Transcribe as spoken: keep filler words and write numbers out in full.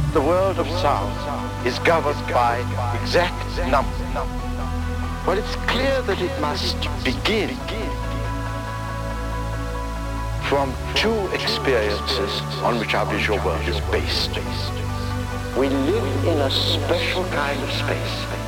the world of sound is governed by exact numbers. Well, it's clear that it must begin from two experiences on which our visual world is based. We live in a special kind of space.